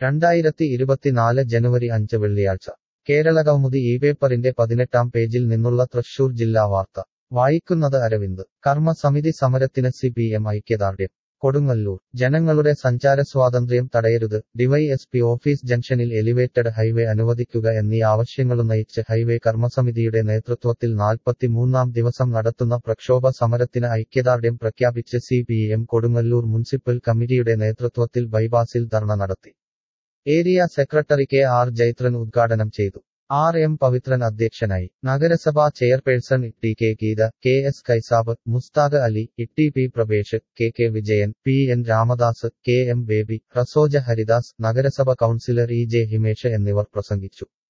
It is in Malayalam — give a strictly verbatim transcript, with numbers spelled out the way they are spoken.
രണ്ടായിരത്തി ഇരുപത്തിനാല് ജനുവരി അഞ്ച് വെള്ളിയാഴ്ച കേരളകൗമുദി ഈ പേപ്പറിന്റെ പതിനെട്ടാം പേജിൽ നിന്നുള്ള തൃശൂർ ജില്ലാ വാർത്ത വായിക്കുന്നത് അരവിന്ദ് കർമ്മസമിതി സമരത്തിന് സി പി എം ഐക്യദാർഢ്യം കൊടുങ്ങല്ലൂർ ജനങ്ങളുടെ സഞ്ചാരസ്വാതന്ത്ര്യം തടയരുത് ഡിവൈഎസ്പി ഓഫീസ് ജംഗ്ഷനിൽ എലിവേറ്റഡ് ഹൈവേ അനുവദിക്കുക എന്നീ ആവശ്യങ്ങളുന്നയിച്ച് ഹൈവേ കർമ്മസമിതിയുടെ നേതൃത്വത്തിൽ നാൽപ്പത്തിമൂന്നാം ദിവസം നടത്തുന്ന പ്രക്ഷോഭ സമരത്തിന് ഐക്യദാർഢ്യം പ്രഖ്യാപിച്ച് C P M Kodungallur municipal കമ്മിറ്റിയുടെ നേതൃത്വത്തിൽ ബൈപാസിൽ ധർണ നടത്തി area secretary K R Jaithran ഉദ്ഘാടനം ചെയ്തു. ആർ എം പവിത്രൻ അധ്യക്ഷനായി. നഗരസഭാ chairperson T K Geetha, K S Kaisab, Musthaq Ali, T P Prabhesh, K K Vijayan, P N Ramadas, K M Baby, Rasoja Haridas, നഗരസഭ കൗൺസിലർ ഇ ജെ ഹിമേഷ് എന്നിവർ പ്രസംഗിച്ചു.